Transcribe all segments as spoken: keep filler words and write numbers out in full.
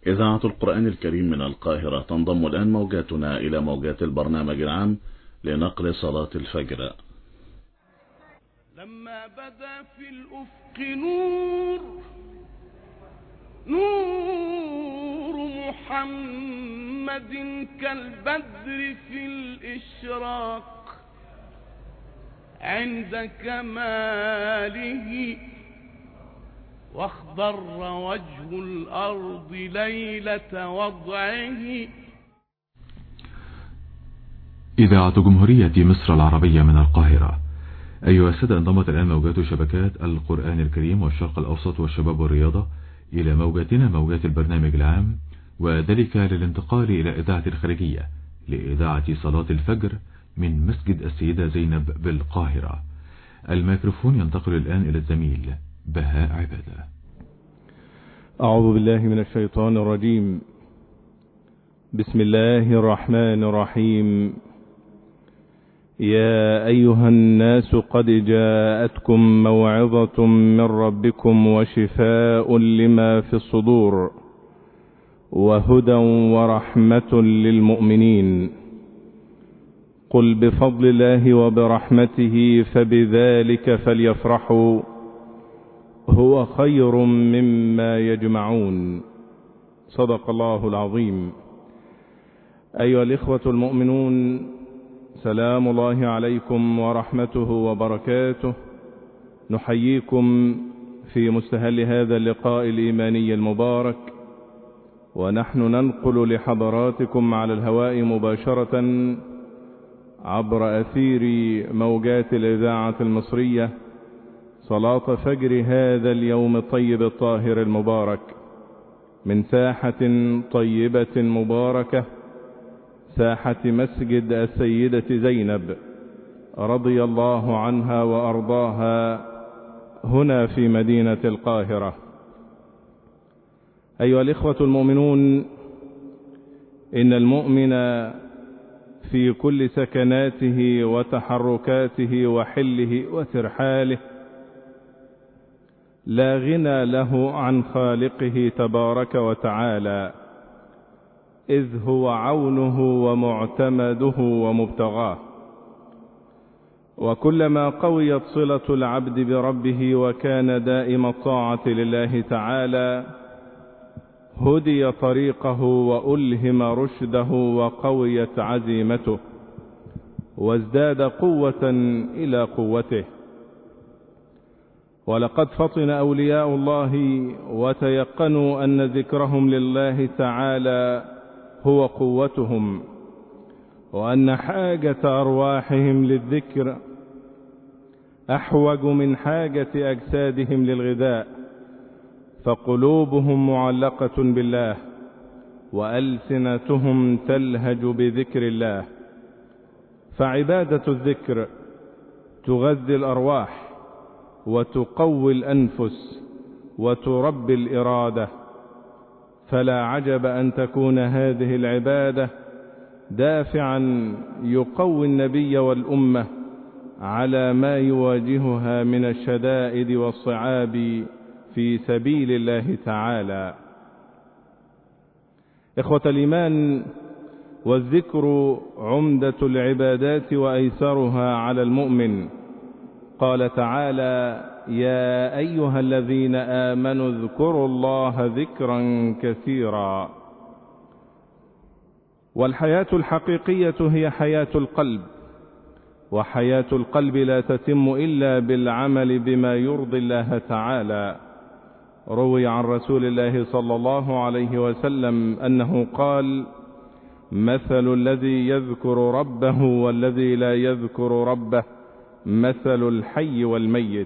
إذاعة القرآن الكريم من القاهرة تنضم الآن موجاتنا إلى موجات البرنامج العام لنقل صلاة الفجر. لما بدا في الأفق نور نور محمد كالبدر في الإشراق عند كماله، واخضر وجه الأرض ليلة وضعه. إذاعة جمهورية مصر العربية من القاهرة. أيها السادة، انضمت الآن موجات شبكات القرآن الكريم والشرق الأوسط والشباب والرياضة إلى موجاتنا موجات البرنامج العام، وذلك للانتقال إلى إذاعة الخارجية لإذاعة صلاة الفجر من مسجد السيدة زينب بالقاهرة. الميكروفون ينتقل الآن إلى الزميل بهاء عبادة. أعوذ بالله من الشيطان الرجيم. بسم الله الرحمن الرحيم. يا أيها الناس قد جاءتكم موعظة من ربكم وشفاء لما في الصدور وهدى ورحمة للمؤمنين. قل بفضل الله وبرحمته فبذلك فليفرحوا هو خير مما يجمعون. صدق الله العظيم. أيها الإخوة المؤمنون، سلام الله عليكم ورحمته وبركاته. نحييكم في مستهل هذا اللقاء الإيماني المبارك، ونحن ننقل لحضراتكم على الهواء مباشرة عبر أثير موجات الإذاعة المصرية صلاة فجر هذا اليوم الطيب الطاهر المبارك من ساحة طيبة مباركة، ساحة مسجد السيدة زينب رضي الله عنها وأرضاها هنا في مدينة القاهرة. أيها الإخوة المؤمنون، إن المؤمن في كل سكناته وتحركاته وحله وترحاله لا غنى له عن خالقه تبارك وتعالى، إذ هو عونه ومعتمده ومبتغاه. وكلما قويت صلة العبد بربه وكان دائم الطاعة لله تعالى هدي طريقه وألهم رشده وقويت عزيمته وازداد قوة إلى قوته. ولقد فطن أولياء الله وتيقنوا أن ذكرهم لله تعالى هو قوتهم، وأن حاجة أرواحهم للذكر أحوج من حاجة أجسادهم للغذاء، فقلوبهم معلقة بالله وألسنتهم تلهج بذكر الله. فعبادة الذكر تغذي الأرواح وتقوي الأنفس وتربي الإرادة، فلا عجب أن تكون هذه العبادة دافعا يقوي النبي والأمة على ما يواجهها من الشدائد والصعاب في سبيل الله تعالى. إخوة الإيمان، والذكر عمدة العبادات وأيسرها على المؤمن. قال تعالى: يا أيها الذين آمنوا اذكروا الله ذكرا كثيرا. والحياة الحقيقية هي حياة القلب، وحياة القلب لا تتم إلا بالعمل بما يرضي الله تعالى. روي عن رسول الله صلى الله عليه وسلم أنه قال: مثل الذي يذكر ربه والذي لا يذكر ربه مثل الحي والميت.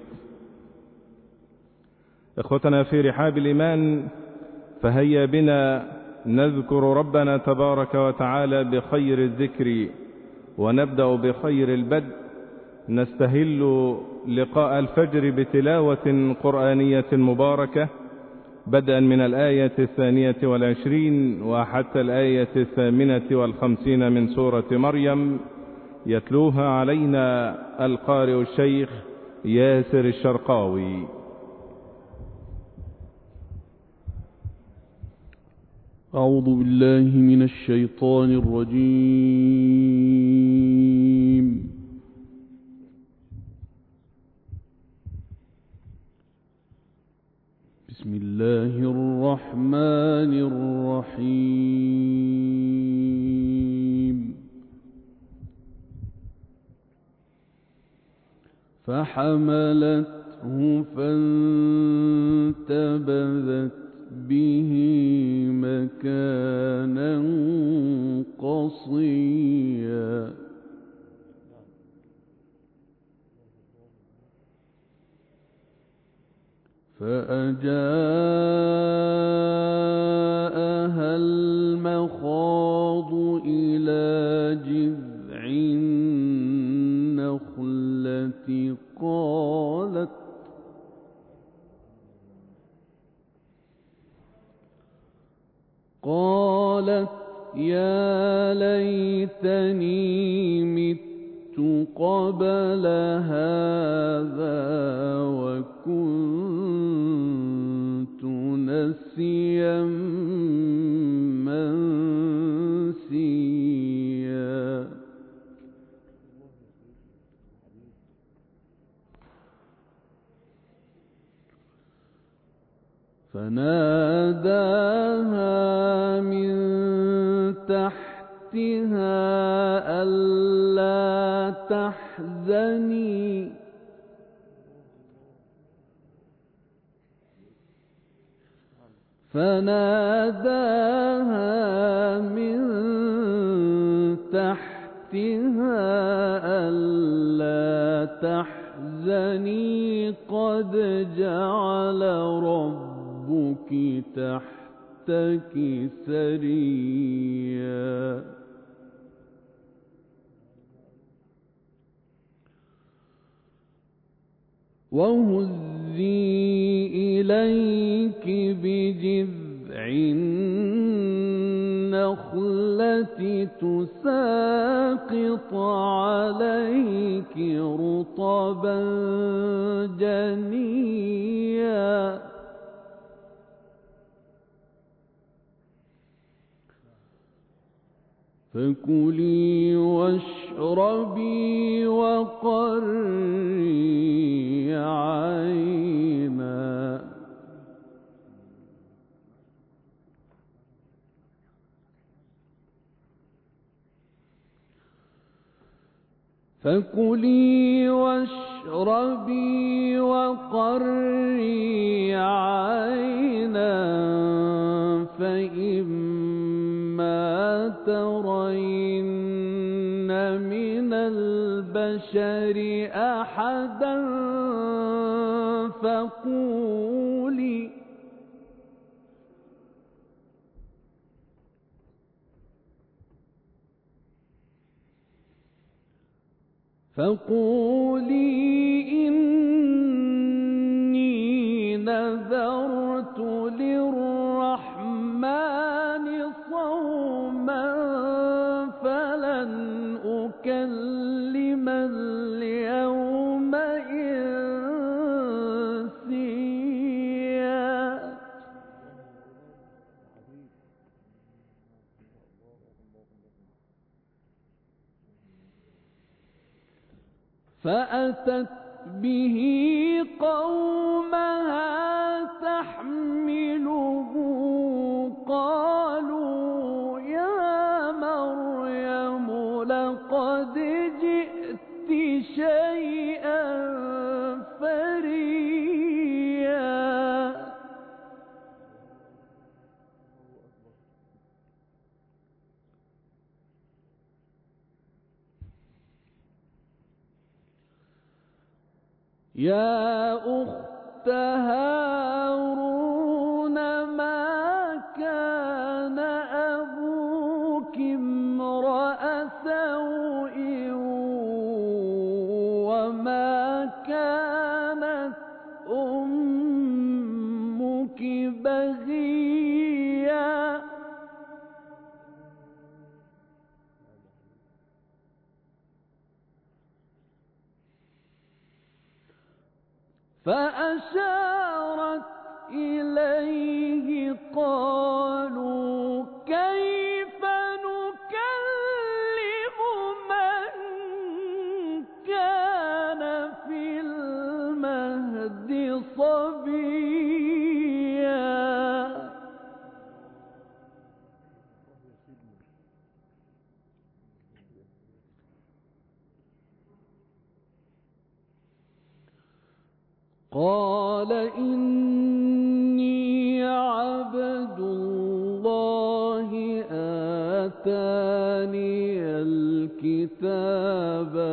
إخوتنا في رحاب الإيمان، فهيا بنا نذكر ربنا تبارك وتعالى بخير الذكر، ونبدأ بخير البدء. نستهل لقاء الفجر بتلاوة قرآنية مباركة، بدءا من الآية الثانية والعشرين وحتى الآية الثامنة والخمسين من سورة مريم، يتلوها علينا القارئ الشيخ ياسر الشرقاوي. أعوذ بالله من الشيطان الرجيم. بسم الله الرحمن الرحيم. فحملته فانتبذت به مكانا قصيا. فأجاءها المخاض إلى جذع النخلة قالت قالت يا ليتني مت قبل هذا وكنت نسيا منسيا. فناداها من تحتها ألا تحزني فناداها من تحتها ألا تحزني قد جعل ربك تحتك سريا. وهزي إليك بجذع النخلة تساقط عليك رطبا جنيا. فكلي واشربي وقري عينا. فكلي واشربي وقري عينا فإما ترين من البشر أحدا فقولي فقولي إني نذرت للرحمن صوما فلن أكلم اليوم إنسيا. فأتت به قومها تحمله قالوا يا مريم لقد جئت شيئا فريا. يا أخت هارون ما كان أبوك امرأ سوء وما كانت أمك بغيا. فأشارت إليه قالوا قال إني عبد الله آتاني الكتاب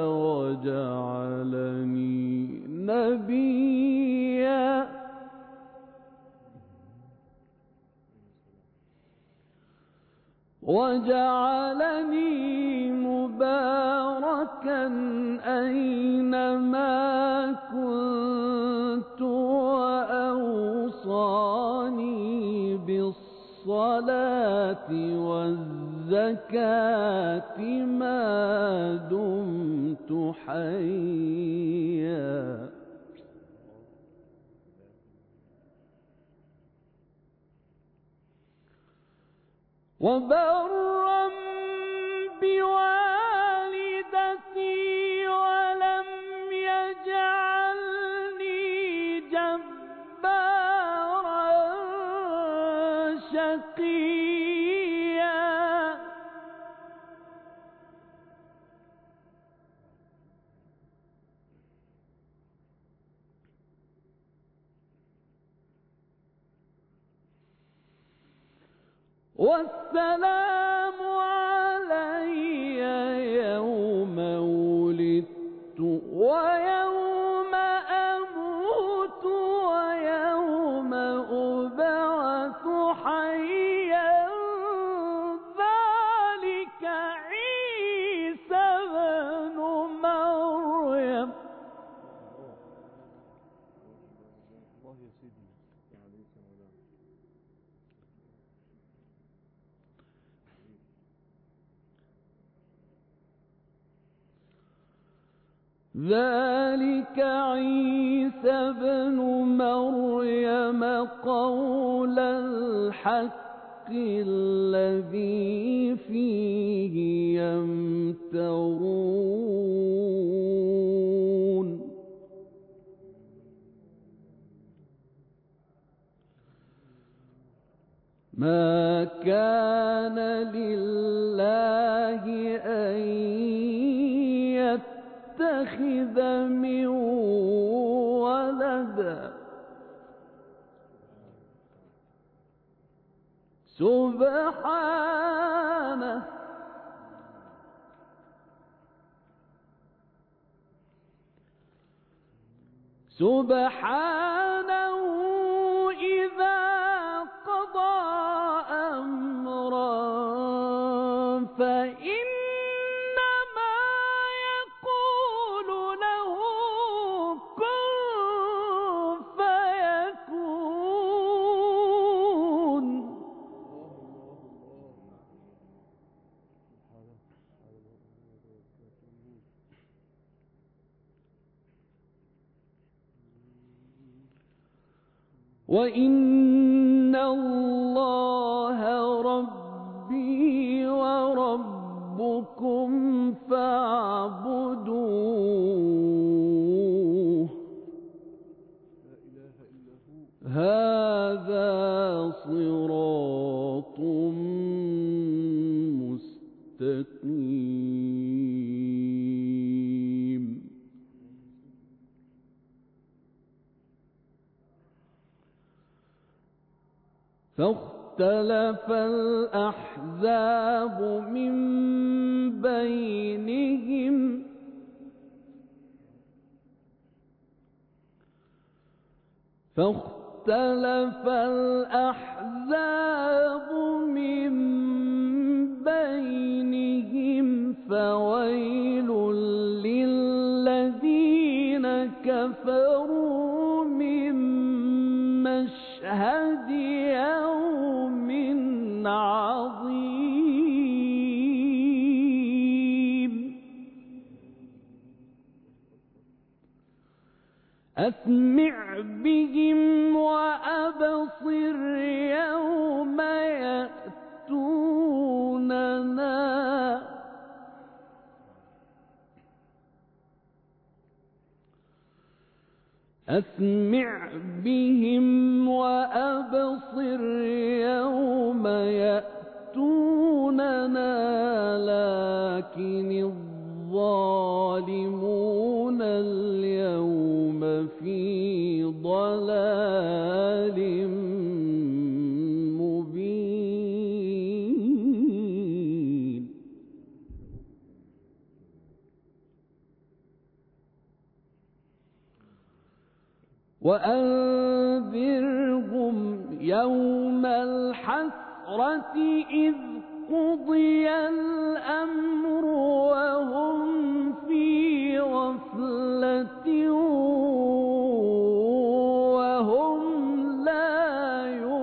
وجعلني نبيا وجعلني مباركا أينما كنت وأوصاني بالصلاة والزكاة ما دمت حيا وبرا بوالدتي ولم يجعلني جبارا شقيا والسلام علي يوم ولدت ويوم أموت ويوم أبعث حيا ذلك عيسى بن مريم. ذلك عيسى بن مريم قول الحق الذي فيه يمترون. ما كان لله أن يتخذ من ولد سبحانه سبحانه إذا قضى أمرا فإنما يقول له كن فيكون. وإن الله ربي وربكم فاعبدوه هذا صراط مستقيم. فاختلف الأحزاب من بينهم فاختلف الأحزاب من بينهم فويل للذين كفروا من مشهد يوم عظيم. أسمع بهم وأبصر يوم يأتوننا أسمع بهم وأبصر يوم يأتوننا لكن الظالمون اليوم في وأنذرهم يوم الحسرة إذ قضي الأمر وهم في غفلة وهم لا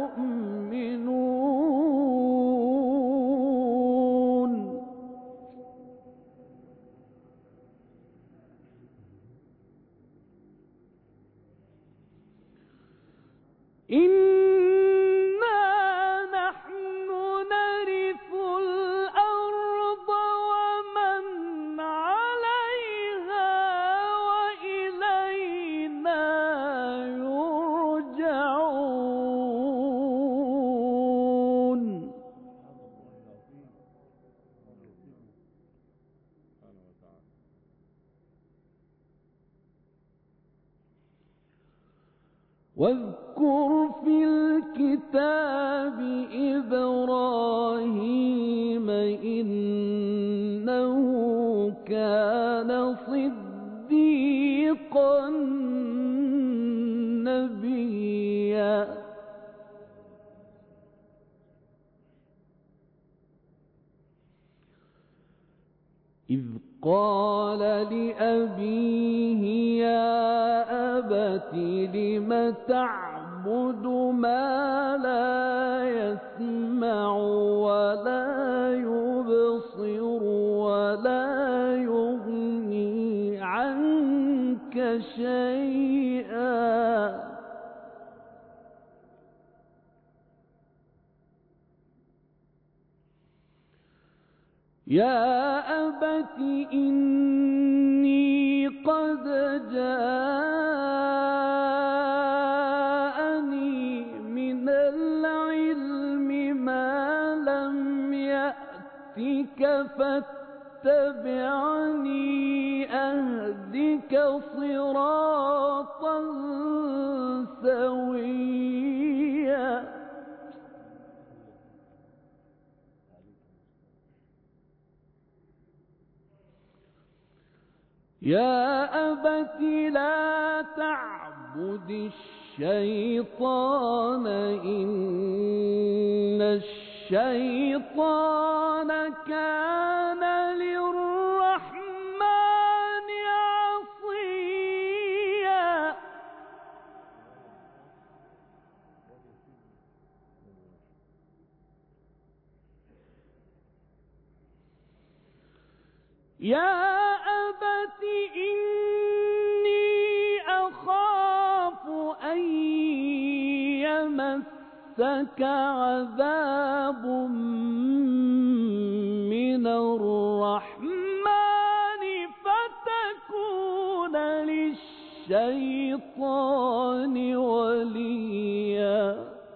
يؤمنون. إنا نحن نرث الأرض ومن عليها وإلينا يرجعون. واذكر في الكتاب إبراهيم إنه كان صديقا نبيا. إذ قال لأبيه يا أبت لم تعبد ما لا يسمع ولا يبصر ولا يغني عنك شيئا. يا أبت إني قد جاءني من العلم ما لم يأتك فاتبعني أهدك صراطا سويا. يا أبت لا تعبد الشيطان إن الشيطان كان للرحمن عصيا. يا أبت إني أخاف أن يمسك عذاب من الرحمن فتكون للشيطان وليا.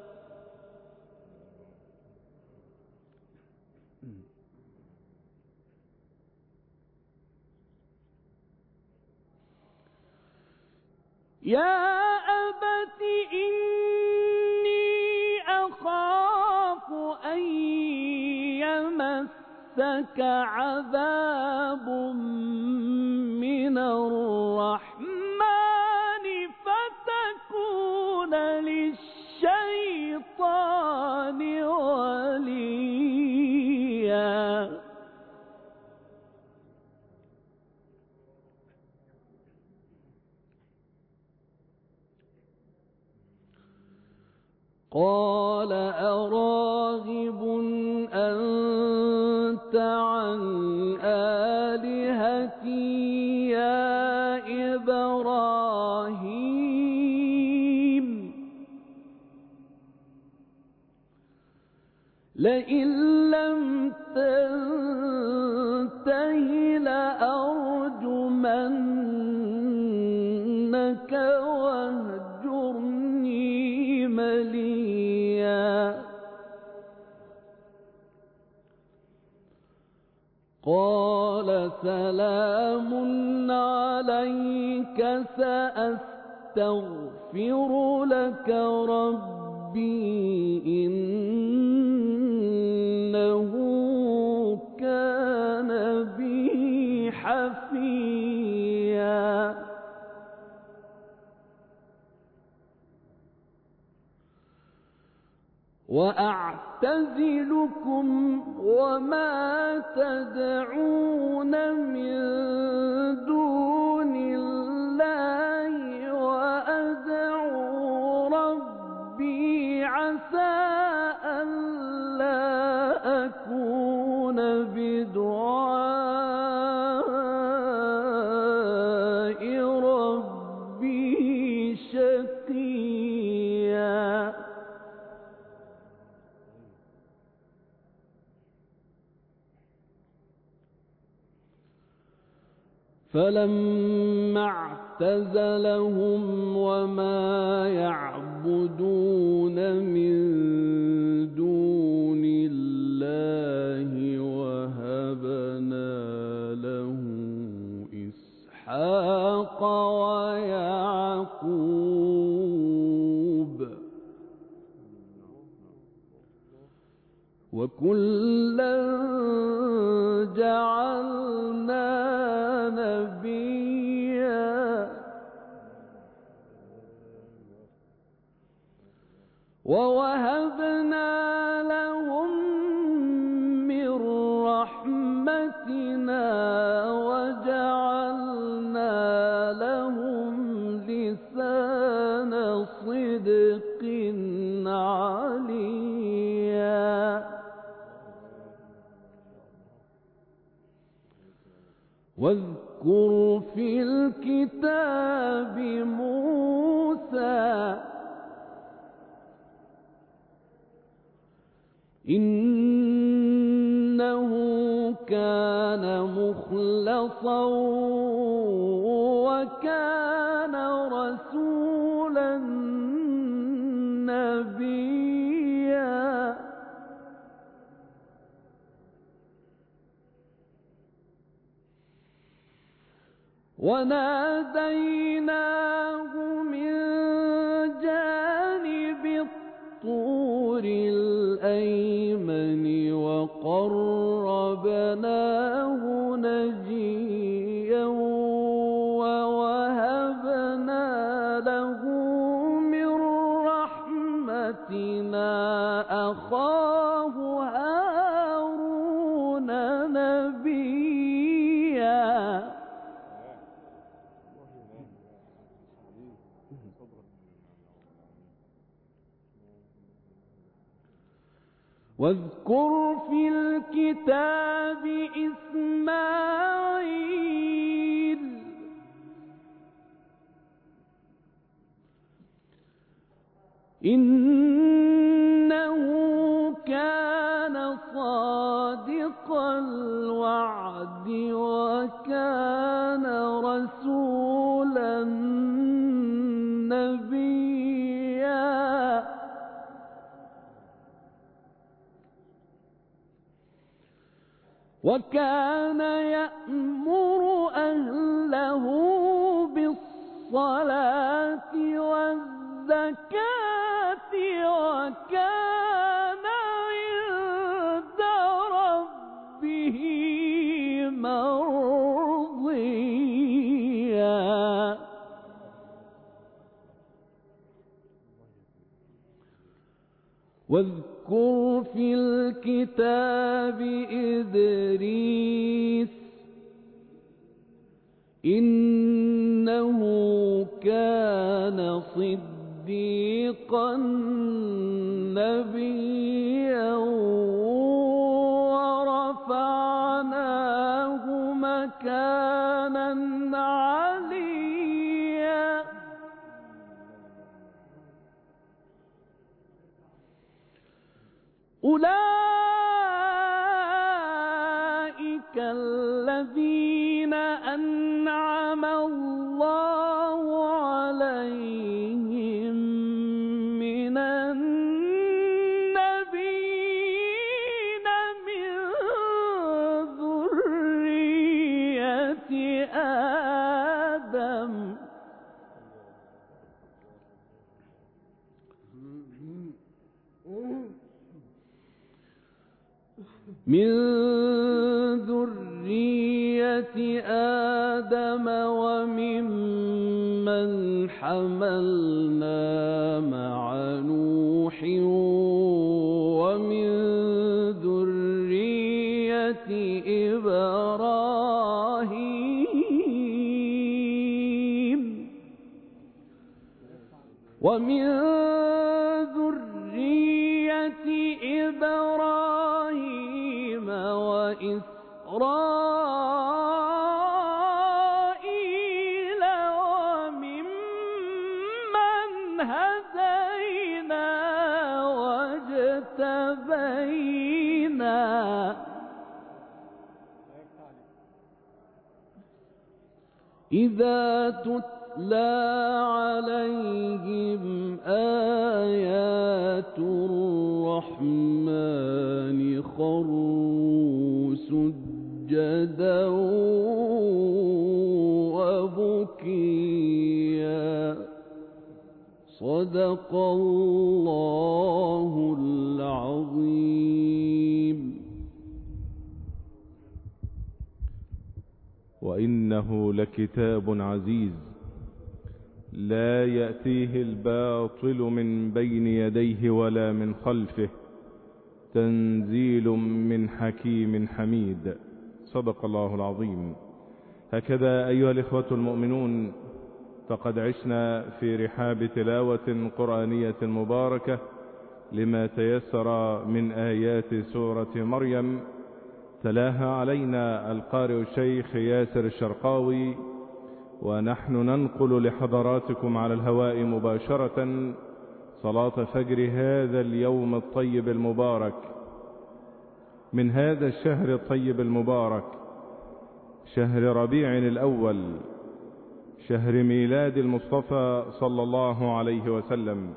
يا أبت إني أخاف أن يمسك عذاب من الرحمن فتكون للشيطان وليا. قال أراغب أنت عن آلهتي يا إبراهيم لئن لم تنته لأرجمنك واهجرني مليا. قال سلام عليك سأستغفر لك ربي إنه كان بي حفيا. وأعتزلكم وما تدعون من دون الله وأدعو ربي عسى ألا أكون بدعاء ربي شقيا فلما اعتزلهم وما يعبدون من دون الله وهبنا له إسحاق ويعقوب وكلا جعلنا نبيا ووهبنا لهم من رحمتنا وجعلنا لهم لسان صدق عليا واذكر في الكتاب موسى إنه كان مخلصا وكان رسولا نبيا وناديناه من جانب الطور الأيمن وقربناه نجيا ووهبنا له من رحمتنا أخاه هارون نبيا واذكر في الكتاب إسماعيل إنه كان صادق الوعد وكان رسولا نبيا وكان يأمر أهله بالصلاة والزكاة وكان عند ربه مرضيا واذكر في الكتاب إدريس إنه كان صديقا نبيا ورفعناه مكانا عليا أولئك الذين أنعم الله عليهم من النبيين من ذرية آدم من ذرية آدم وممن حملنا مع نوح إبراهيم ومن ذرية إبراهيم وإسرائيل وممن هدينا واجتبينا إذا تتلى عليهم آيات الرحمن خروا سجدا وبكيا صدق الله العظيم. وإنه لكتاب عزيز لا يأتيه الباطل من بين يديه ولا من خلفه تنزيل من حكيم حميد. صدق الله العظيم. هكذا أيها الإخوة المؤمنون فقد عشنا في رحاب تلاوة قرآنية مباركة لما تيسر من آيات سورة مريم، تلاها علينا القارئ الشيخ ياسر الشرقاوي، ونحن ننقل لحضراتكم على الهواء مباشرة صلاة فجر هذا اليوم الطيب المبارك من هذا الشهر الطيب المبارك، شهر ربيع الأول، شهر ميلاد المصطفى صلى الله عليه وسلم.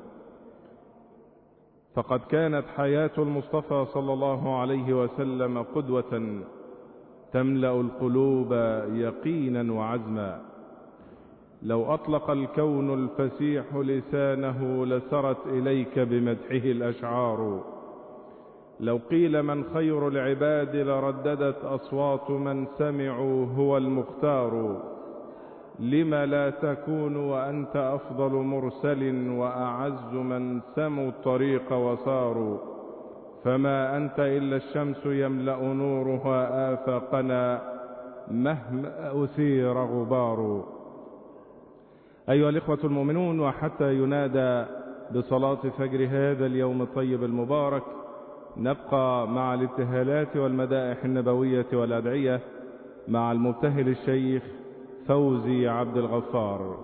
فقد كانت حياة المصطفى صلى الله عليه وسلم قدوة تملأ القلوب يقينا وعزما. لو أطلق الكون الفسيح لسانه لسرت إليك بمدحه الأشعار. لو قيل من خير العباد لرددت أصوات من سمعوا هو المختار. لما لا تكون وأنت أفضل مرسل وأعز من سموا الطريق وصاروا. فما أنت إلا الشمس يملأ نورها آفاقنا مهما أثير غبار. أيها الإخوة المؤمنون، وحتى ينادى بصلاة فجر هذا اليوم الطيب المبارك نبقى مع الابتهالات والمدائح النبوية والأدعية مع المبتهل الشيخ فوزي عبد الغفار.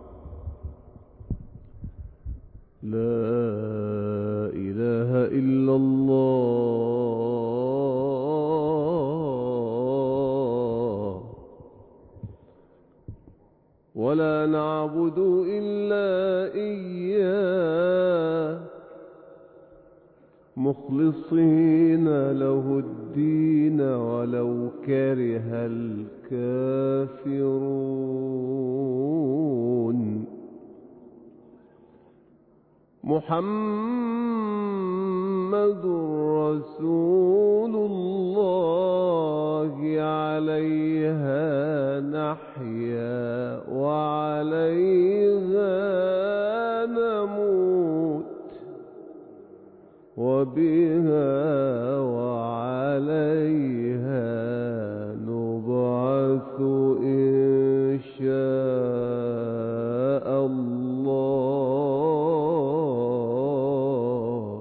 لا إله إلا الله ولا نعبد إلا إياه مخلصين له الدين ولو كره الكافرون. محمد رسول الله عليها نحيا وعليها نموت وبها وعليها نبعث إن شاء الله.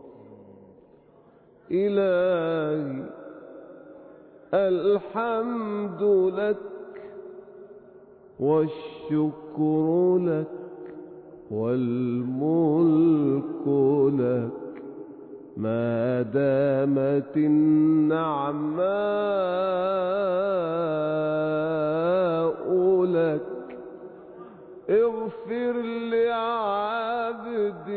إلهي الحمد لك والشكر لك والملك لك ما دامت النعماء لك. اغفر لعبد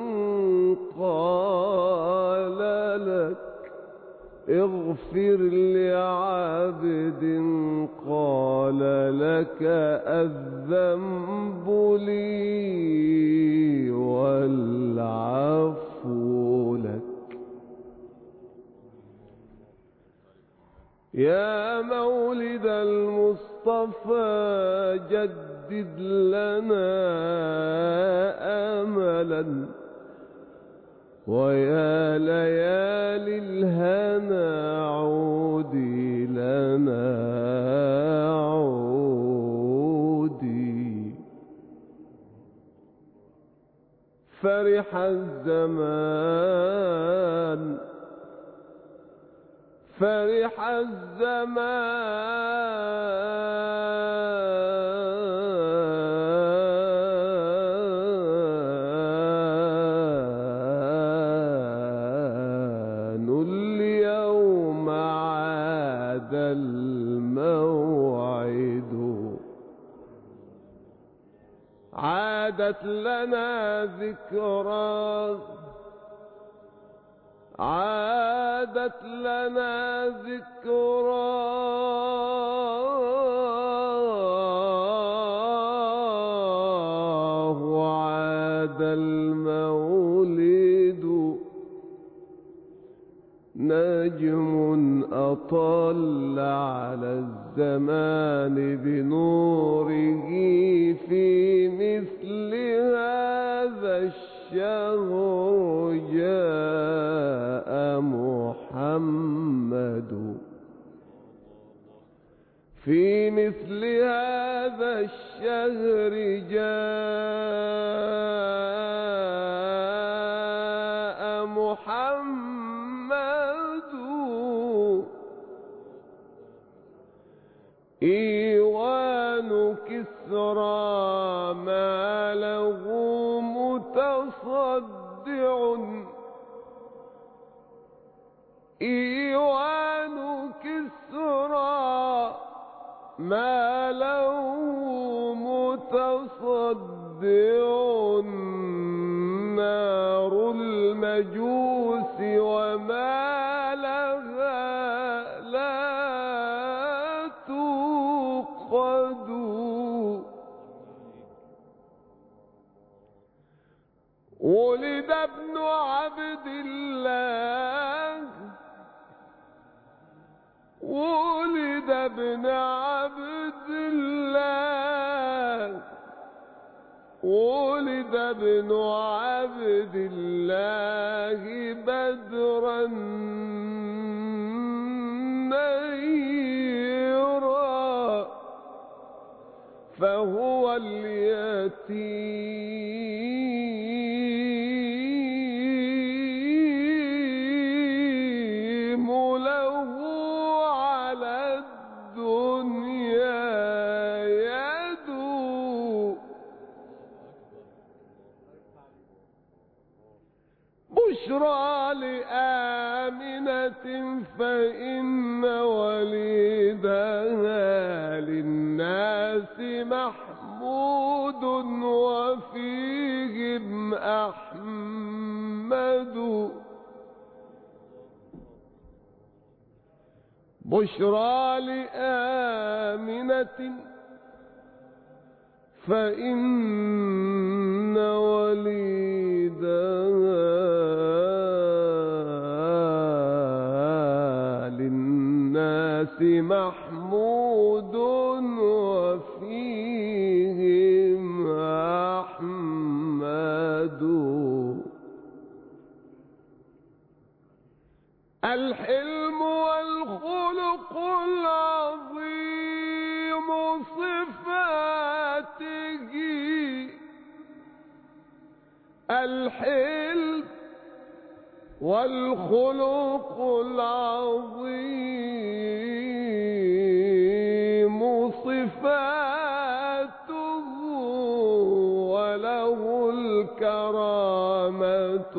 قال لك اغفر لعبد قال لك الذنب لي والعفو لك. يا مولد المصطفى جدد لنا أملا ويا ليالي الهنا عود عودي لنا عودي. فرح الزمان فرح الزمان اليوم عاد الموعد. عادت لنا ذكرى عادت لنا ذكرى وعاد المولد. نجم أطل على الزمان بنوره في مثل هذا الشهر جاء محمد. في مثل هذا الشهر جاء محمد. إيوان كسرى ما له متصدع. إيوان كسرى ما له متصدع. نار المجوس وما لها لا توقد. ولد ابن عبد الله ولد ابن عبد الله ولد ابن عبد الله بدرا نيرا. فهو اليتيم له على الدنيا يدعو. بشرى لآمنة فإن وليدها للناس محمود وفيهم أحمد. بشرى لآمنة فإن وليدها للناس محمود وفيهم أحمد. الحلم والخلق العظيم صفاته. الحلم والخلق العظيم صفاته. وله الكرامة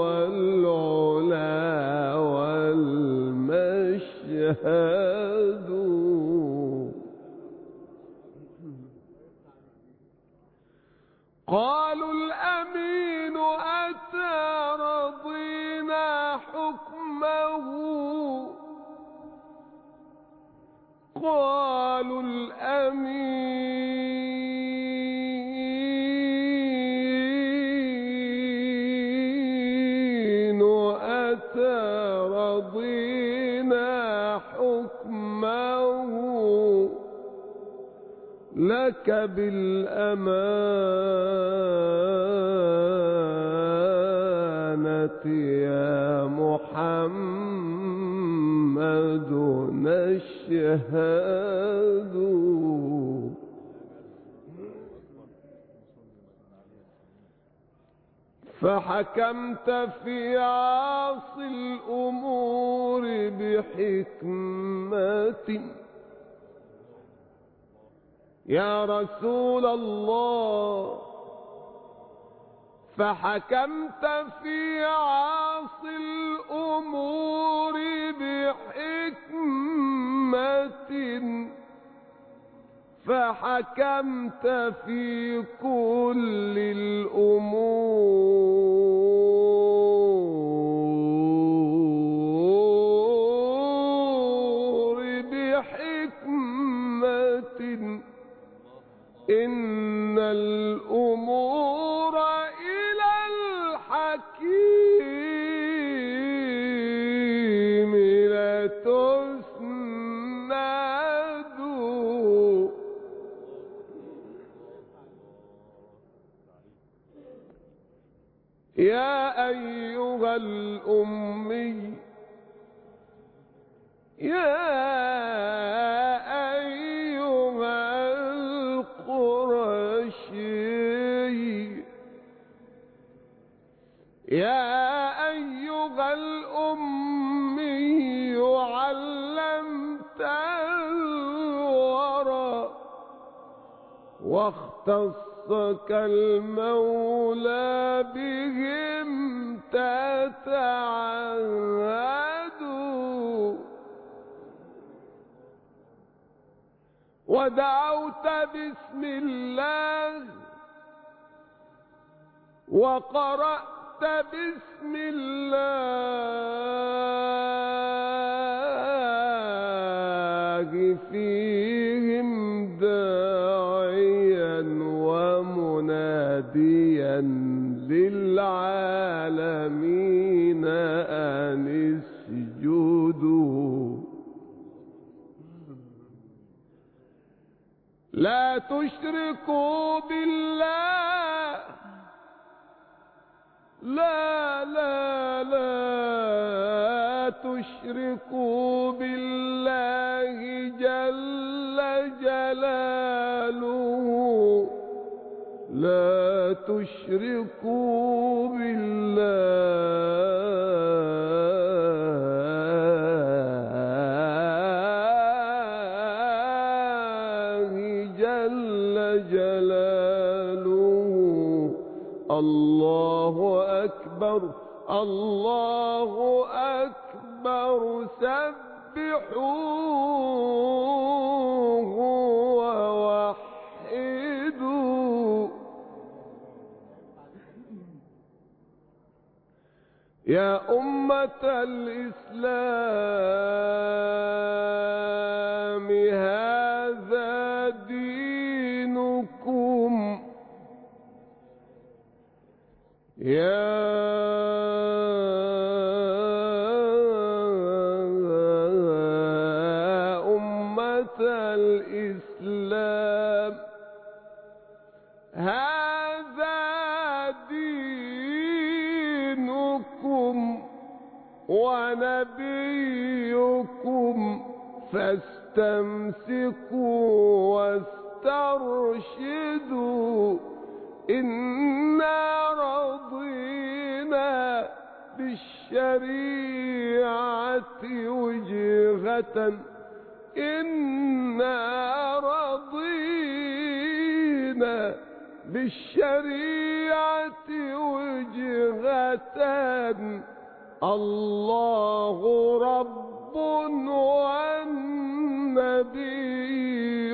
والعلا والمشهد. قالوا الأمين أتى رضينا حكمه. قالوا الأمين أتى رضينا حكمه. لك بالأمانة يا محمد تشهد فحكمت في عاصي الأمور بحكمة يا رسول الله فحكمت في عاصي الأمور بحكمة فحكمت في كل الأمور بحكمة إن الأمور إلى الحكيم لتسند يا أيها الأمي يا أيها القرشي يا أيها الأمي علمت الورى واختصك المولى بهم تتعهد ودعوت باسم الله وقرأت باسم الله فيهم داعيا ومناديا للعالمين أن اسجدوا لا تشركوا بالله لا لا لا تشركوا بالله جل جلاله لا تشركوا بالله جل جلاله الله أكبر الله أكبر سبحوه ووحدوا يا أمة الإسلام هذا دينكم يا أمة الإسلام هذا دينكم ونبيكم فاستمسكوا واسترشدوا إنا رضينا بالشريعة وجهة إنا رضينا بالشريعة وجهة الله رب والنبي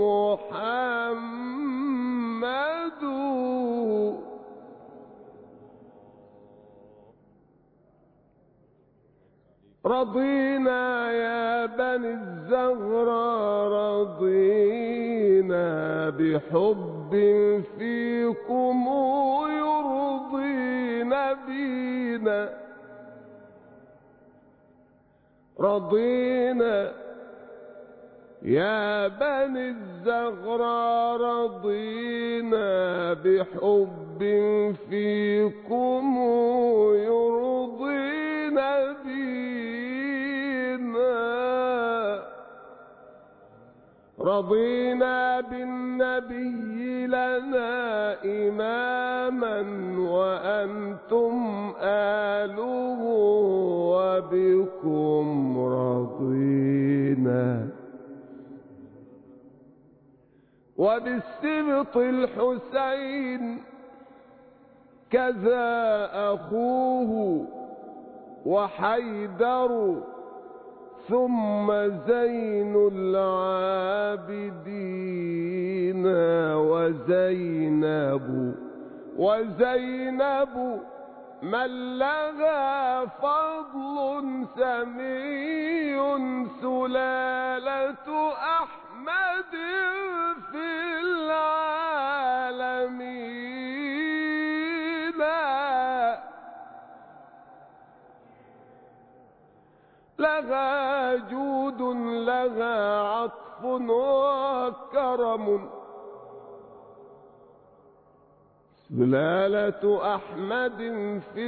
محمد رضينا يا بني الزهراء رضينا بحب فيكم يرضينا بينا رضينا يا بني الزهراء رضينا بحب فيكم يرضينا بينا رضينا بالنبي لنا إماما وأنتم آله وبكم رضينا وبالسبط الحسين كذا أخوه وحيدر ثم زين العابدين وزينب وزينب من لها فضل سمي سلالة أحمد في العالمين لها جود لها عطف وكرم سلالة أحمد في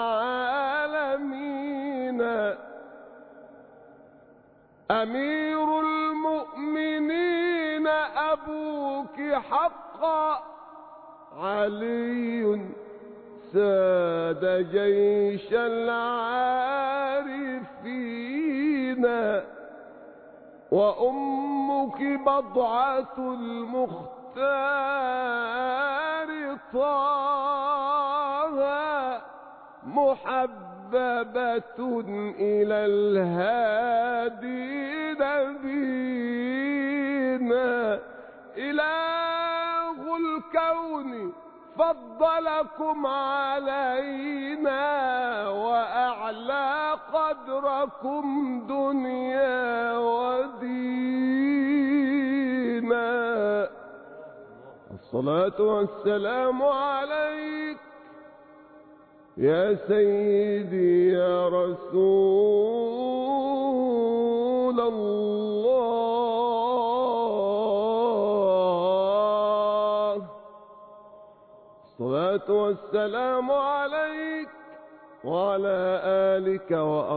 العالمين أمير المؤمنين أبوك حقا علي ساد جيش العارفين وأمك بضعة المختار طه محببة إلى الهادي نبينا إله الكون فضلكم علينا وأعلى قدركم دنيا ودينا الصلاة والسلام عليك يا سيدي يا رسول الله الصلاة والسلام عليك وعلى آلك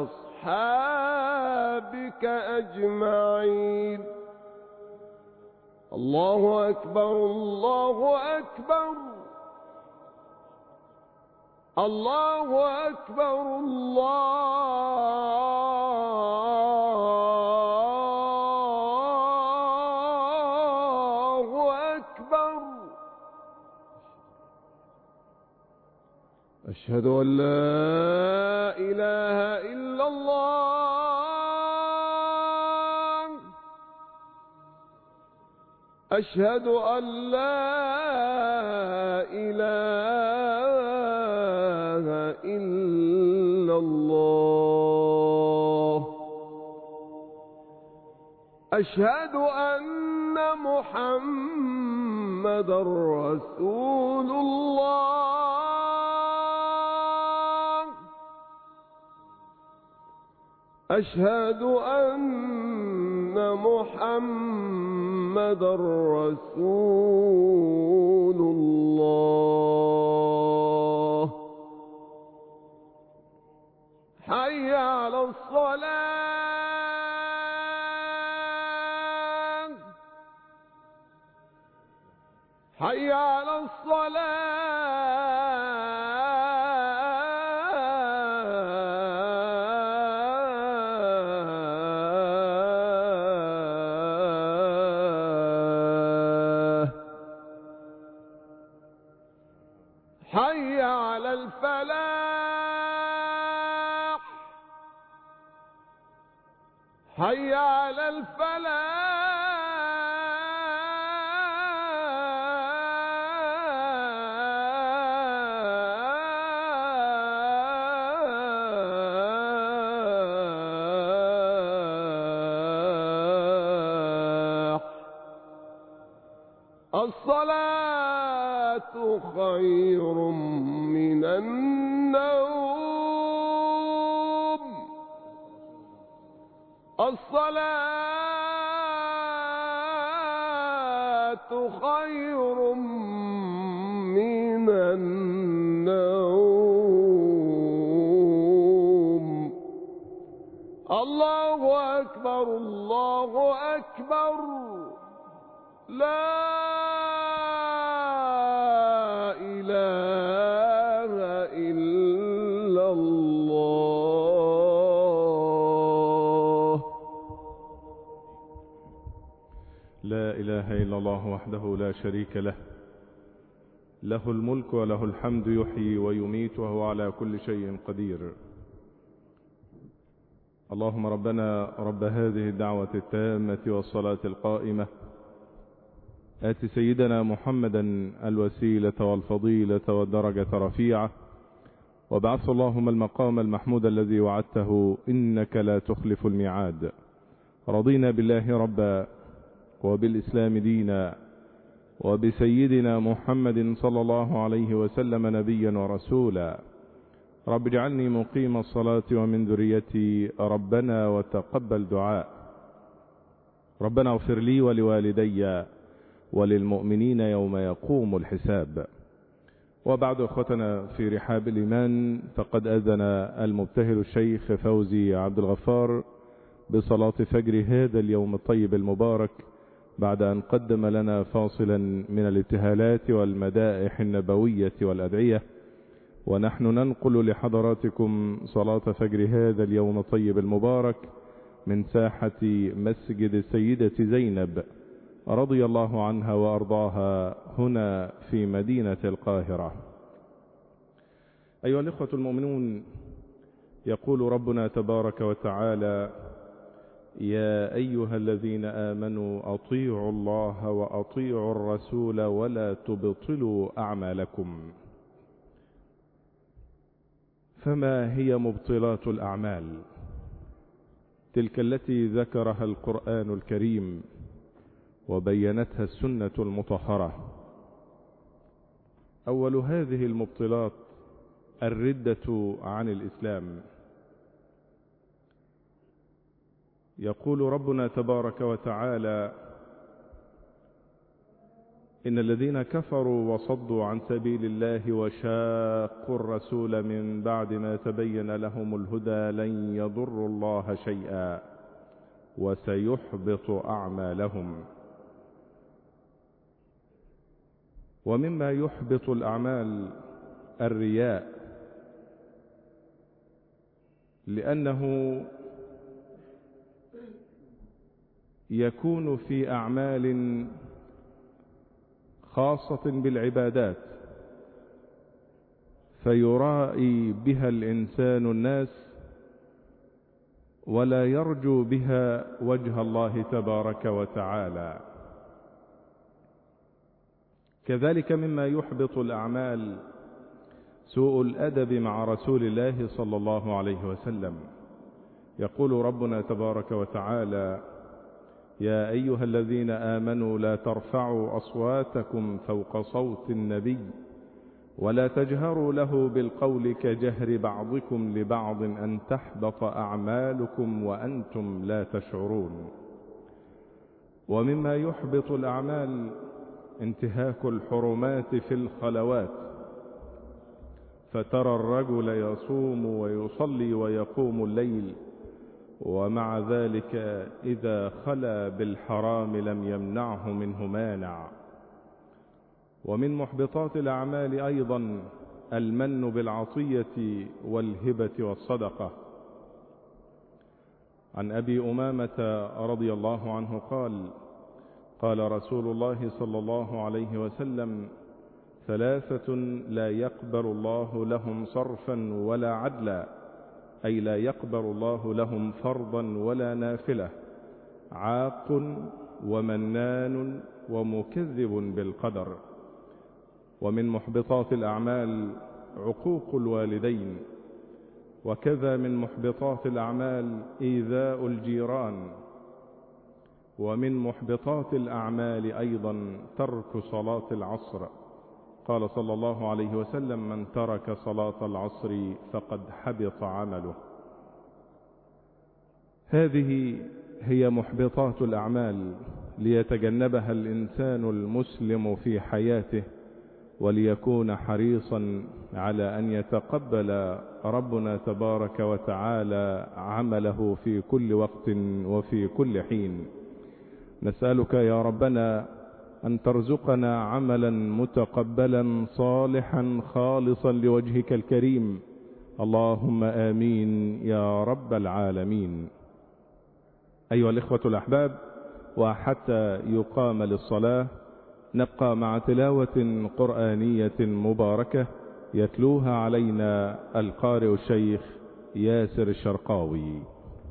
وأصحابك أجمعين الله أكبر الله أكبر الله أكبر الله أكبر أشهد أن لا إله إلا الله أشهد أن لا إله إلا الله أشهد أن محمدا رسول الله أشهد أن محمدا رسول الله حي على الصلاة حي على الصلاة حي على الفلاح حي على الفلاح الصلاة خير من النوم الصلاة خير من النوم الله أكبر الله أكبر لا إله إلا الله. لا إله إلا الله وحده لا شريك له، له الملك وله الحمد، يحيي ويميت وهو على كل شيء قدير. اللهم ربنا رب هذه الدعوة التامة والصلاة القائمة، آت سيدنا محمدا الوسيلة والفضيلة والدرجة رفيعة، وابعث اللهم المقام المحمود الذي وعدته إنك لا تخلف الميعاد. رضينا بالله ربا وبالإسلام دينا وبسيدنا محمد صلى الله عليه وسلم نبيا ورسولا. رب اجعلني مقيم الصلاة ومن ذريتي ربنا وتقبل دعاء. ربنا اغفر لي ولوالدي وللمؤمنين يوم يقوم الحساب. وبعد اخوتنا في رحاب الإيمان، فقد أذن المبتهل الشيخ فوزي عبد الغفار بصلاة فجر هذا اليوم الطيب المبارك، بعد أن قدم لنا فاصلا من الابتهالات والمدائح النبوية والأدعية، ونحن ننقل لحضراتكم صلاة فجر هذا اليوم الطيب المبارك من ساحة مسجد السيدة زينب رضي الله عنها وأرضاها هنا في مدينة القاهرة. أيها الإخوة المؤمنون، يقول ربنا تبارك وتعالى: يا أيها الذين آمنوا أطيعوا الله وأطيعوا الرسول ولا تبطلوا أعمالكم. فما هي مبطلات الأعمال؟ تلك التي ذكرها القرآن الكريم وبينتها السنة المطهرة. أول هذه المبطلات الردة عن الإسلام. يقول ربنا تبارك وتعالى: إن الذين كفروا وصدوا عن سبيل الله وشاقوا الرسول من بعد ما تبين لهم الهدى لن يضروا الله شيئا وسيحبط أعمالهم. ومما يحبط الأعمال الرياء، لأنه يكون في أعمال خاصة بالعبادات فيرائي بها الإنسان الناس ولا يرجو بها وجه الله تبارك وتعالى. كذلك مما يحبط الأعمال سوء الأدب مع رسول الله صلى الله عليه وسلم. يقول ربنا تبارك وتعالى: يا أيها الذين آمنوا لا ترفعوا أصواتكم فوق صوت النبي ولا تجهروا له بالقول كجهر بعضكم لبعض أن تحبط أعمالكم وأنتم لا تشعرون. ومما يحبط الأعمال انتهاك الحرمات في الخلوات، فترى الرجل يصوم ويصلي ويقوم الليل ومع ذلك إذا خلا بالحرام لم يمنعه منه مانع. ومن محبطات الأعمال أيضا المن بالعطية والهبة والصدقة. عن أبي أمامة رضي الله عنه قال: قال رسول الله صلى الله عليه وسلم: ثلاثة لا يقبل الله لهم صرفا ولا عدلا، أي لا يقبل الله لهم فرضا ولا نافلة: عاق ومنان ومكذب بالقدر. ومن محبطات الأعمال عقوق الوالدين، وكذا من محبطات الأعمال إيذاء الجيران. ومن محبطات الأعمال أيضا ترك صلاة العصر. قال صلى الله عليه وسلم: من ترك صلاة العصر فقد حبط عمله. هذه هي محبطات الأعمال ليتجنبها الإنسان المسلم في حياته، وليكون حريصا على أن يتقبل ربنا تبارك وتعالى عمله في كل وقت وفي كل حين. نسألك يا ربنا أن ترزقنا عملا متقبلا صالحا خالصا لوجهك الكريم، اللهم آمين يا رب العالمين. أيها الإخوة الأحباب، وحتى يقام للصلاة نبقى مع تلاوة قرآنية مباركة يتلوها علينا القارئ الشيخ ياسر الشرقاوي.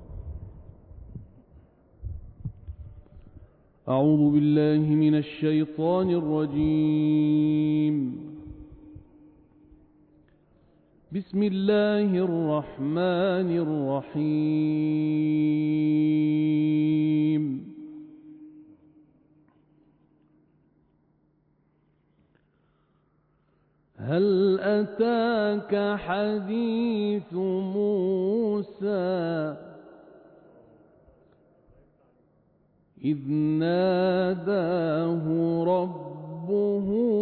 أعوذ بالله من الشيطان الرجيم. بسم الله الرحمن الرحيم. هل أتاك حديث موسى إذ ناداه ربه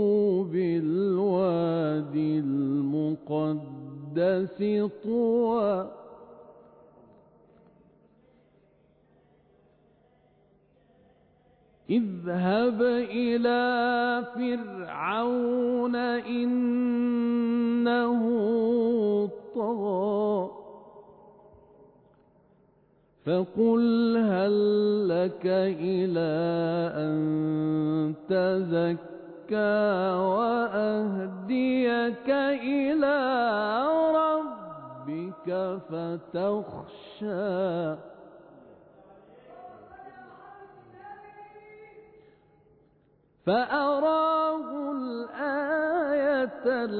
بالواد المقدس طوى اذهب إلى فرعون إنه طغى فقل هل لك إلى أن تزكى وأهديك إلى ربك فتخشى فأراه الآية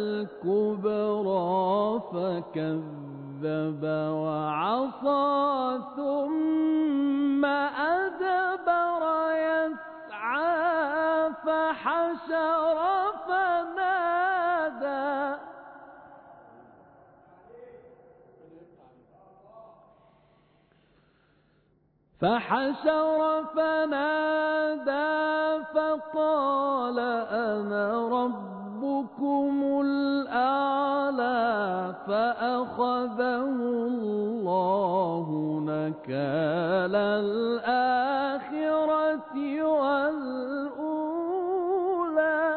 الكبرى فكذب وعصى ثم أدبر يسعى فحشر فنادى فحشر فنادى فقال أنا ربكم الأعلى فأخذه الله نكال الآخرة والأولى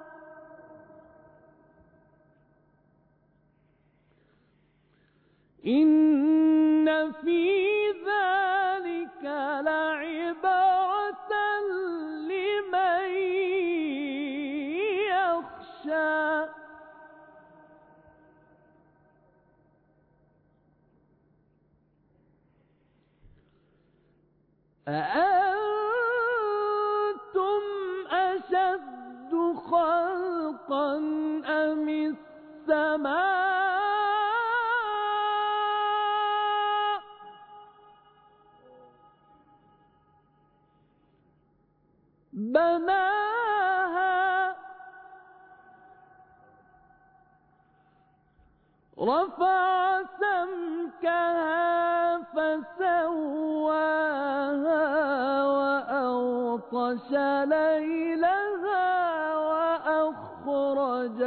إن في ذلك لعبرة لمن يخشى أأنتم أشد خلقا أم السماء بناها رفع سمكها فسواها وأغطش ليلها وأخرج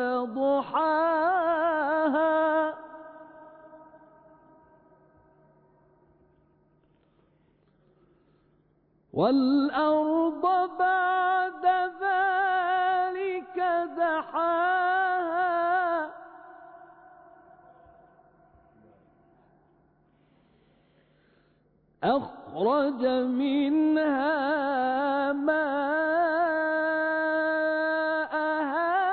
ضحاها والأرض بعد ذلك دحاها أخرج منها ماءها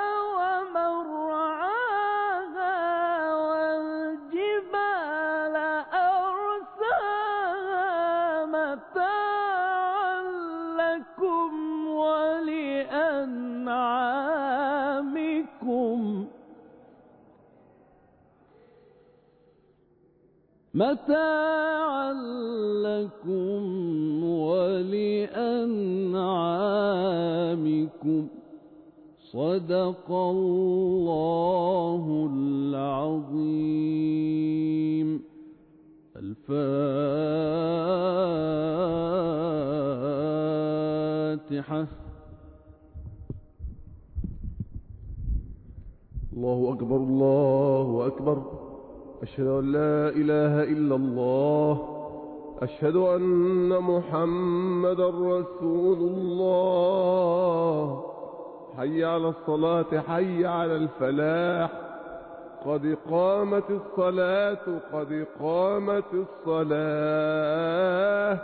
ومرعاها والجبال أرساها متاعا لكم ولأنعامكم متاعا لكم ولأنعامكم صدق الله العظيم. الفاتحة. الله أكبر الله أكبر، أشهد أن لا إله إلا الله، أشهد أن محمد رسول الله. حي على الصلاة، حي على الفلاح، قد قامت الصلاة، قد قامت الصلاة.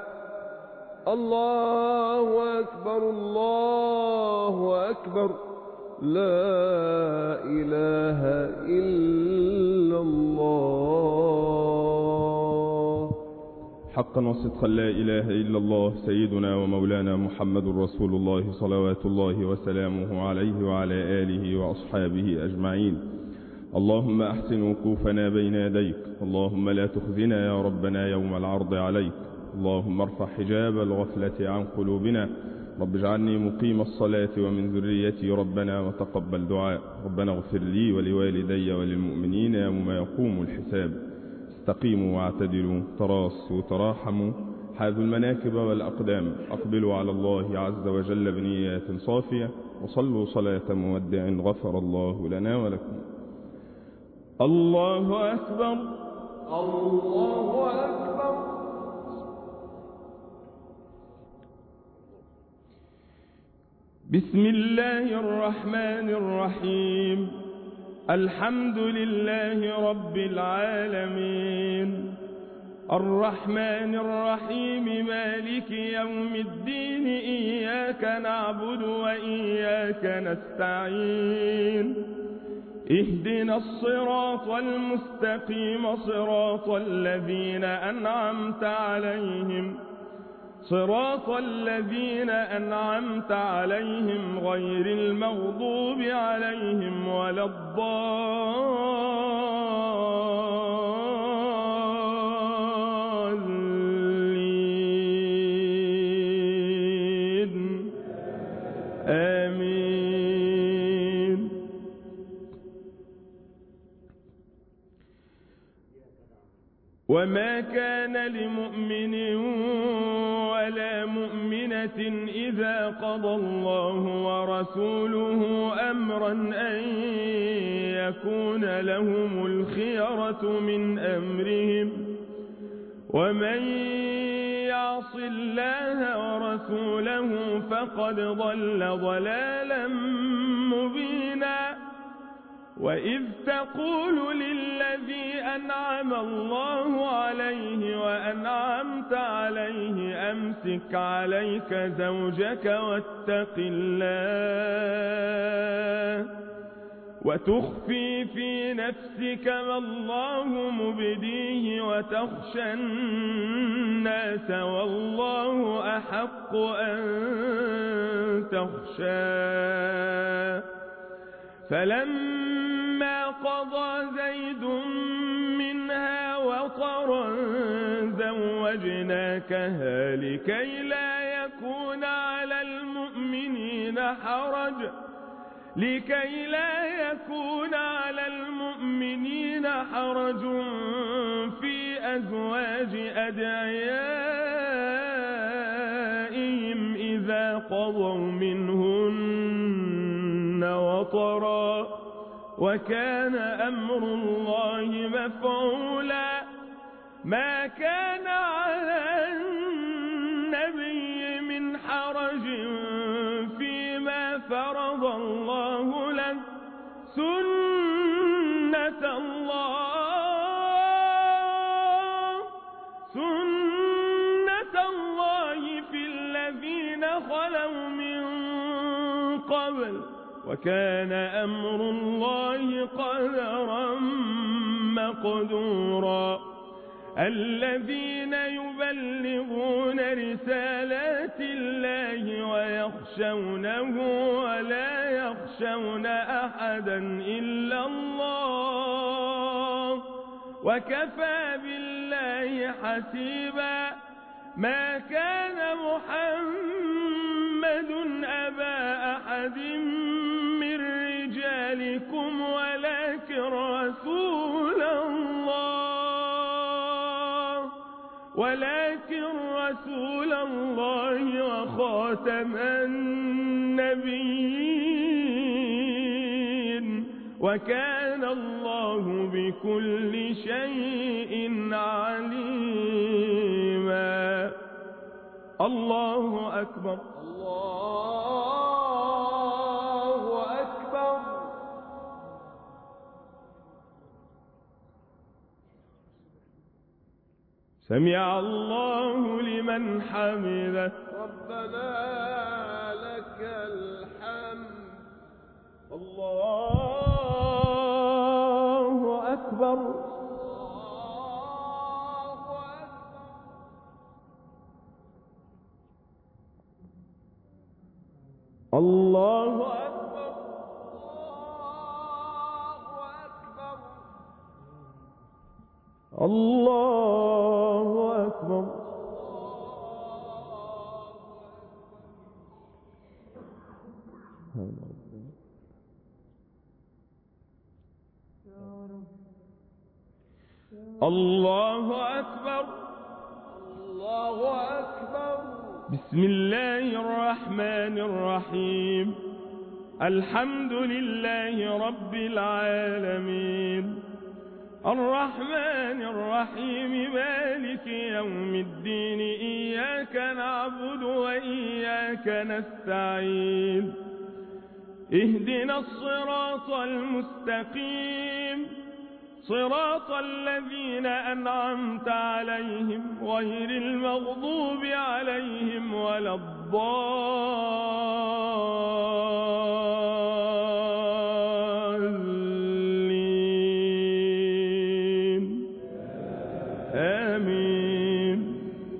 الله أكبر، الله أكبر، لا إله إلا الله. حقا وصدقا لا إله إلا الله سيدنا ومولانا محمد رسول الله صلوات الله وسلامه عليه وعلى آله وأصحابه أجمعين. اللهم أحسن وقوفنا بين يديك، اللهم لا تخزنا يا ربنا يوم العرض عليك، اللهم ارفع حجاب الغفلة عن قلوبنا، رب اجعلني مقيم الصلاة ومن ذريتي ربنا وتقبل دعاء. ربنا اغفر لي ولوالدي وللمؤمنين يوم يقوم الحساب. استقيموا واعتدلوا، تراصوا تراحموا، حاذوا المناكب والأقدام، أقبلوا على الله عز وجل بنيات صافية، وصلوا صلاة مودع غفر الله لنا ولكم. الله أكبر، الله أكبر. بسم الله الرحمن الرحيم. الحمد لله رب العالمين، الرحمن الرحيم، مالك يوم الدين، إياك نعبد وإياك نستعين، اهدنا الصراط المستقيم، صراط الذين أنعمت عليهم صراط الذين أنعمت عليهم غير المغضوب عليهم ولا الضالين، آمين. وما كان لمؤمن ولا مؤمنة إذا قضى الله ورسوله أمرا أن يكون لهم الخيرة من أمرهم، ومن يعص الله ورسوله فقد ضل ضلالا مبينا. وإذ تقول للذي أنعم الله عليه وأنعمت عليه أمسك عليك زوجك واتق الله وتخفي في نفسك ما الله مبديه وتخشى الناس والله أحق أن تخشاه. فلما قضى زيد منها وطرا زوجناكها لكي لا يكون على المؤمنين حرج لكي لا يكون على المؤمنين حرج في أزواج أدعيائهم إذا قضوا منهن وطرا، وكان أمر الله مفعولا. ما كان على النبي من حرج فيما فرض الله له، سنة الله سنة الله في الذين خلوا من قبل، وكان أمر الله قدرا مقدورا. الذين يبلغون رسالات الله ويخشونه ولا يخشون أحدا إلا الله، وكفى بالله حسيبا. ما كان محمد أبا أحد من رجالكم ولكن رسول الله ولكن رسول الله وخاتم النبيين، وكان الله بكل شيء عليما. الله أكبر الله أكبر. سمع الله لمن حمده. ربنا لك الحمد. الله أكبر الله أكبر الله أكبر. الله أكبر الله أكبر. بسم الله الرحمن الرحيم. الحمد لله رب العالمين الرحمن الرحيم مالك يوم الدين. إياك نعبد وإياك نستعين. اهدنا الصراط المستقيم صراط الذين أنعمت عليهم غير المغضوب عليهم ولا الضالين. آمين.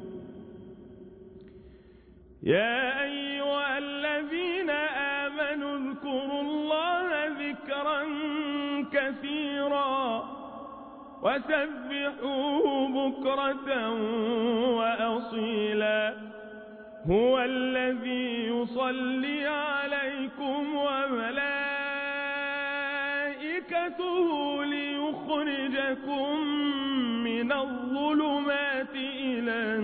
يا أيها الذين آمنوا اذكروا الله ذكرا كثيرا وسبحوه بكرة وأصيلا. هو الذي يصلي عليكم وملائكته ليخرجكم من الظلمات إلى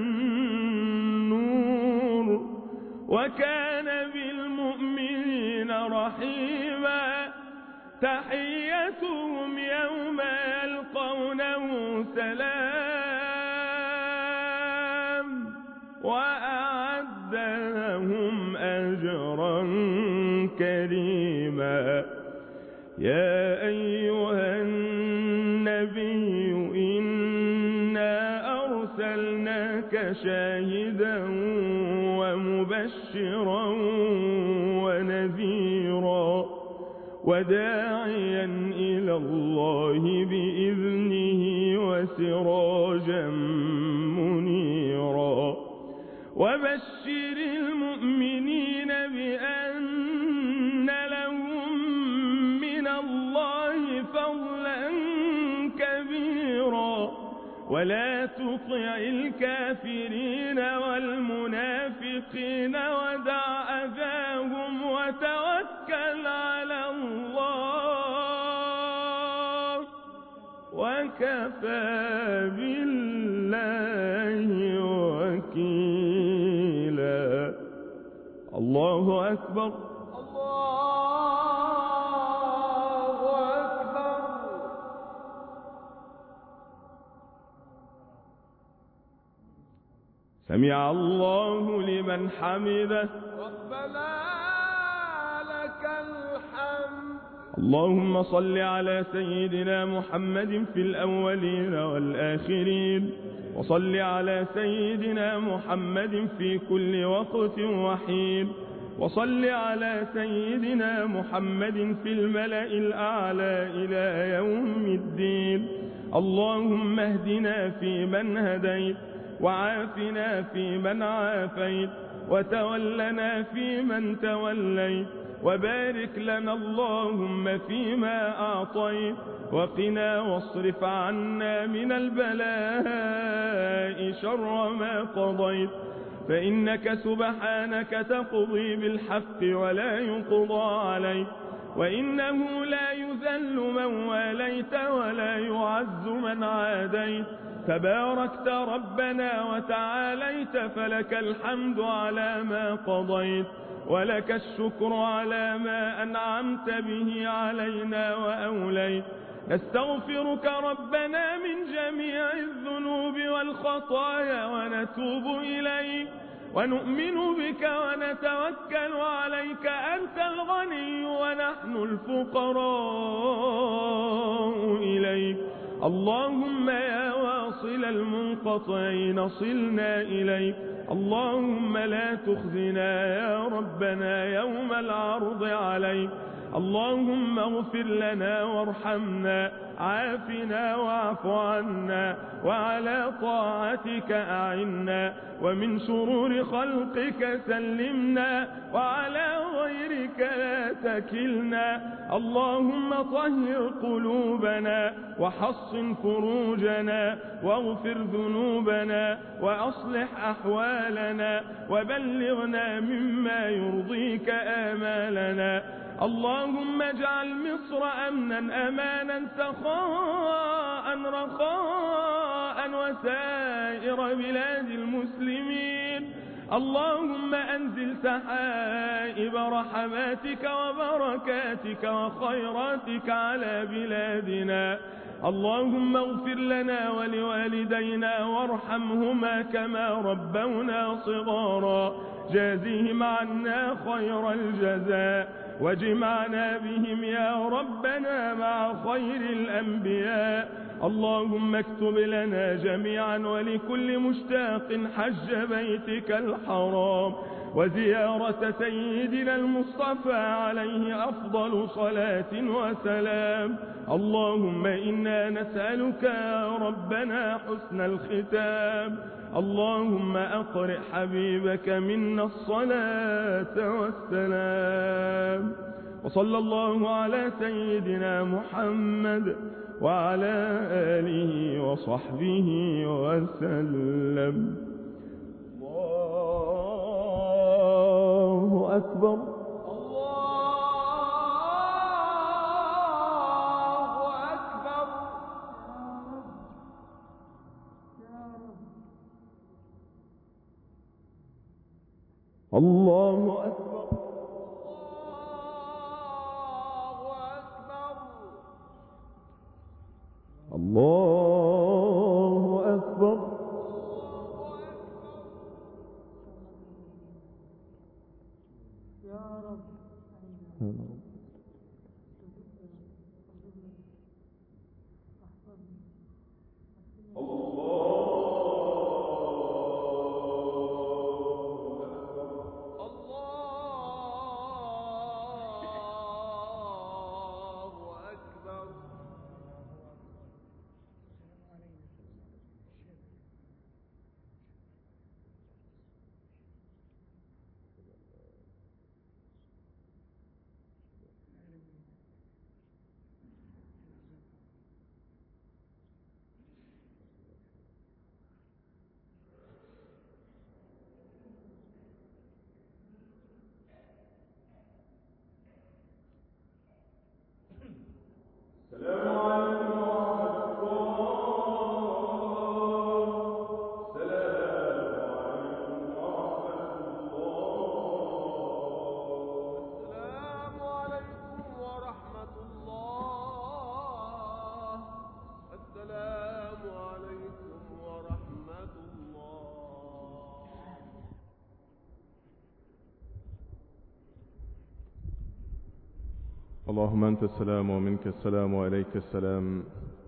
النور وكان بالمؤمنين رحيما. تحيتهم يوم يلقونه سلام وأعد لهم أجرا كريما. يا أيها النبي إنا أرسلناك شاهدا ومبشرا ونذيرا وداعيا إلى الله بإذنه وسراجا منيرا. وبشر المؤمنين بأن لهم من الله فضلا كبيرا ولا تطع الكافرين والمنافقين ودع أذاهم وتوكل على الله وكفى بالله وكيلا. الله أكبر الله أكبر. سمع الله لمن حمده. ربنا لك الحمد. اللهم صل على سيدنا محمد في الأولين والآخرين وصل على سيدنا محمد في كل وقت وحين وصل على سيدنا محمد في الملأ الأعلى إلى يوم الدين. اللهم اهدنا فيمن هديت وعافنا فيمن عافيت وتولنا فيمن توليت وبارك لنا اللهم فيما أعطيت وقنا واصرف عنا من البلاء شر ما قضيت فإنك سبحانك تقضي بالحق ولا يقضى عليك وإنه لا يذل من واليت ولا يعز من عاديت. تباركت ربنا وتعاليت فلك الحمد على ما قضيت ولك الشكر على ما أنعمت به علينا وأوليت. نستغفرك ربنا من جميع الذنوب والخطايا ونتوب إليك ونؤمن بك ونتوكل عليك أنت الغني ونحن الفقراء إليك. اللهم يا واصل المنقطعين صلنا إليك. اللهم لا تخزنا يا ربنا يوم العرض عليك. اللهم اغفر لنا وارحمنا، عافنا واعف عنا، وعلى طاعتك أعنا، ومن شرور خلقك سلمنا، وعلى غيرك لا تكلنا. اللهم طهر قلوبنا وحصن فروجنا واغفر ذنوبنا وأصلح أحوالنا وبلغنا مما يرضيك آمالنا. اللهم اجعل مصر أمنا أمانا سخاء رخاء وسائر بلاد المسلمين. اللهم أنزل سحائب رحماتك وبركاتك وخيراتك على بلادنا. اللهم اغفر لنا ولوالدينا وارحمهما كما ربونا صغارا. جازهم عنا خير الجزاء واجمعنا بهم يا ربنا مع خير الأنبياء. اللهم اكتب لنا جميعا ولكل مشتاق حج بيتك الحرام وزيارة سيدنا المصطفى عليه أفضل صلاة وسلام. اللهم إنا نسألك يا ربنا حسن الختام. اللهم أقرئ حبيبك منا الصلاة والسلام. وصلى الله على سيدنا محمد وعلى آله وصحبه وسلم. الله أكبر. الله أكبر. الله أكبر. يا رب. اللهم أنت السلام ومنك السلام وإليك السلام.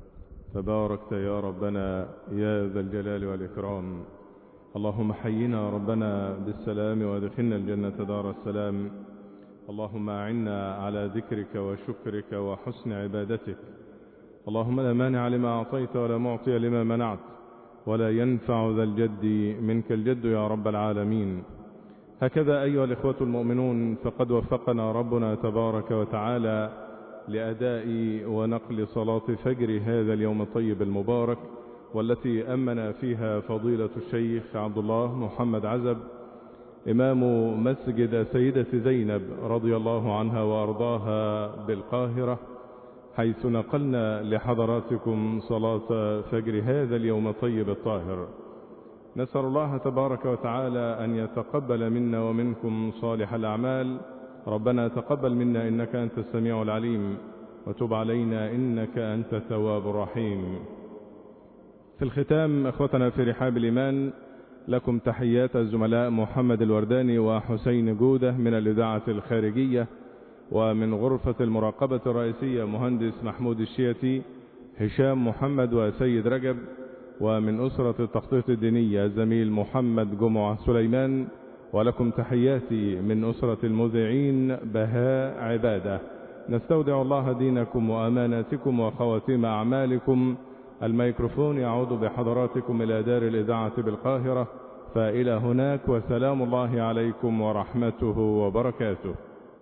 تباركت يا ربنا يا ذا الجلال والإكرام. اللهم حينا ربنا بالسلام وادخلنا الجنة دار السلام. اللهم أعنا على ذكرك وشكرك وحسن عبادتك. اللهم لا مانع لما أعطيت ولا معطي لما منعت ولا ينفع ذا الجد منك الجد يا رب العالمين. هكذا أيها الإخوة المؤمنون فقد وفقنا ربنا تبارك وتعالى لأداء ونقل صلاة فجر هذا اليوم الطيب المبارك، والتي أمن فيها فضيلة الشيخ عبد الله محمد عزب إمام مسجد سيدة زينب رضي الله عنها وأرضاها بالقاهرة، حيث نقلنا لحضراتكم صلاة فجر هذا اليوم الطيب الطاهر. نسأل الله تبارك وتعالى أن يتقبل منا ومنكم صالح الأعمال. ربنا تقبل منا إنك أنت السميع العليم، وتب علينا إنك أنت التواب الرحيم. في الختام أخوتنا في رحاب الإيمان، لكم تحيات الزملاء محمد الورداني وحسين جودة من الإذاعة الخارجية، ومن غرفة المراقبة الرئيسية مهندس محمود الشيتي، هشام محمد وسيد رجب، ومن أسرة التخطيط الدينية الزميل محمد جمعة سليمان. ولكم تحياتي من أسرة المذيعين بهاء عبادة. نستودع الله دينكم وأماناتكم وخواتيم أعمالكم. الميكروفون يعود بحضراتكم إلى دار الإذاعة بالقاهرة، فإلى هناك وسلام الله عليكم ورحمته وبركاته.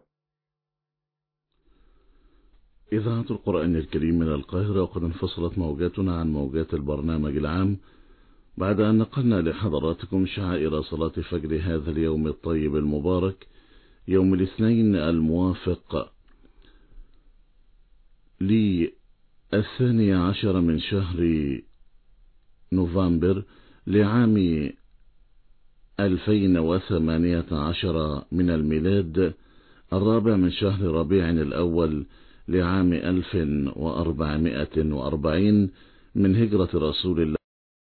إذاعة القرآن الكريم من القاهرة، وقد انفصلت موجاتنا عن موجات البرنامج العام بعد أن نقلنا لحضراتكم شعائر صلاة فجر هذا اليوم الطيب المبارك، يوم الاثنين الموافق للثاني عشر من شهر نوفمبر لعام ألفين وثمانية عشر من الميلاد، الرابع من شهر ربيع الأول لعام ألف وأربعمائة وأربعين من هجرة رسول الله